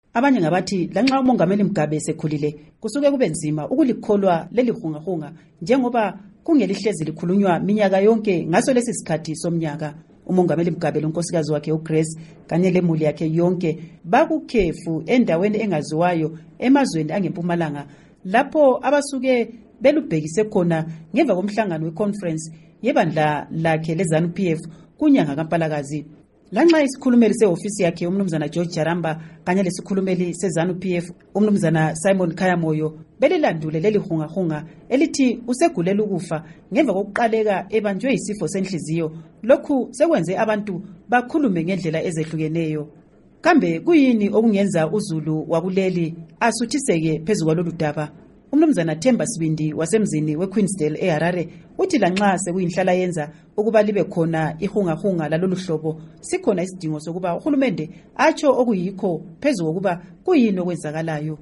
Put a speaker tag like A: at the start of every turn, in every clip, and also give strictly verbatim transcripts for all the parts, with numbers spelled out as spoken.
A: Abanye ngabathi lanxa umongameli Mugabe esekhulile kusuke kube nzima ukulikholwa leli hungahunga njengoba kungelihlezi likhulunywa minyaka yonke ngaso lesi sikhathi somnyaka. Umongameli Mugabe lonkosikazi wakhe uGrace kanye lemuli yakhe yonke bakukhefu endaweni engaziwayo emazweni angempumalanga lapho abasuke belubhekise khona ngemva komhlangano weconference yebandla lakhe leZANU P F kunyanga kaMpalakazi. Lanxa isikhulumeli seofisi yakhe umnumzana George Jaramba kanye lesikhulumeli seZANU P F umnumzana Simon Khayamoyo belilandule leli hungahunga elithi usegulela ukufa ngemva kokuqaleka ebanjwe isifo senhliziyo, lokhu sekwenze abantu bakhulume ngendlela ezehlukeneyo. Kambe kuyini okungenza uZulu wakuleli asuthiseke phezulu kwalolu daba? Umnumzana Themba Sibindi wasemzini weQueensdale eHarare uthi lanxa sekuyinhlala yenza ukuba libe khona ihungahunga lalolu hlobo, sikhona isidingo sokuba uhulumende atsho okuyikho phezulu kokuba kuyini okwenzakalayo.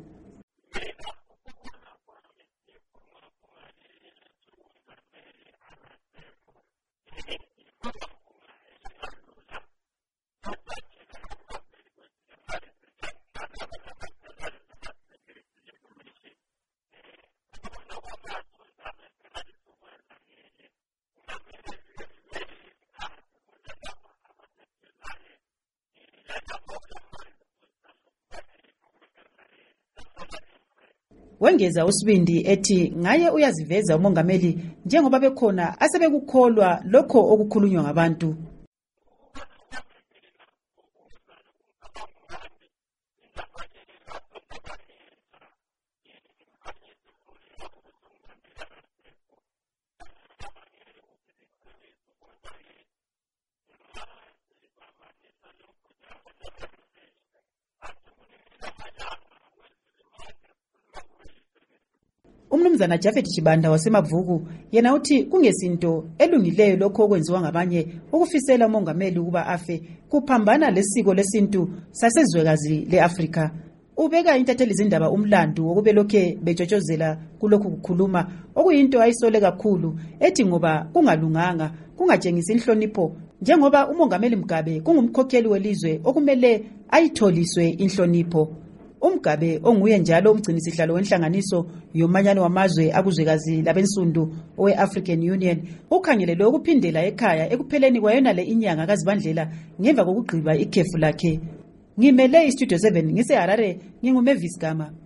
A: Wengeza uSibindi ethi ngaye uyaziveza umongameli njengoba bekhona asebekukholwa lokho okukhulunywa ngabantu. Umnumzana Jafet Chibanda wasemavuku yena uthi kungesinto elungileyo lokho okwenziwa ngabanye ukufisela umongameli ukuba afe kuphambana lesiko lesintu sasezwekazi leAfrika. Ubeka intatheli izindaba umlando wokubelokhe betshotshozela kulokhu kukhuluma okuyinto ayisole kakhulu ethi ngoba kungalunganga kungatshengisa inhlonipho njengoba umongameli Mugabe kungumkhokheli welizwe okumele ayitholiswe inhlonipho. uMugabe onguye njalo umgcinisihlalo wenhlanganiso yomanyano wamazwe akuzwekazi labensundu owe-African Union ukhangelele ukuphindela ekhaya ekupheleni kwayona le inyanga kaZibandlela ngemva kokugqiba ikhefu lakhe. Ngimele iStudio seven ngiseHarare, nginguMavis Gama.